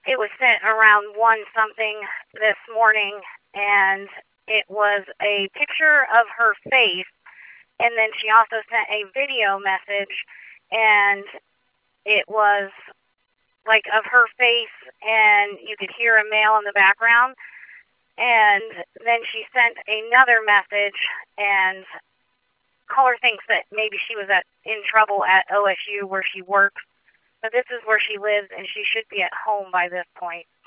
It was sent around 1 something this morning, and it was a picture of her face, and then she also sent a video message, and it was like of her face, and you could hear a male in the background. And then she sent another message, and caller thinks that maybe she was in trouble at OSU where she works, but this is where she lives, and she should be at home by this point.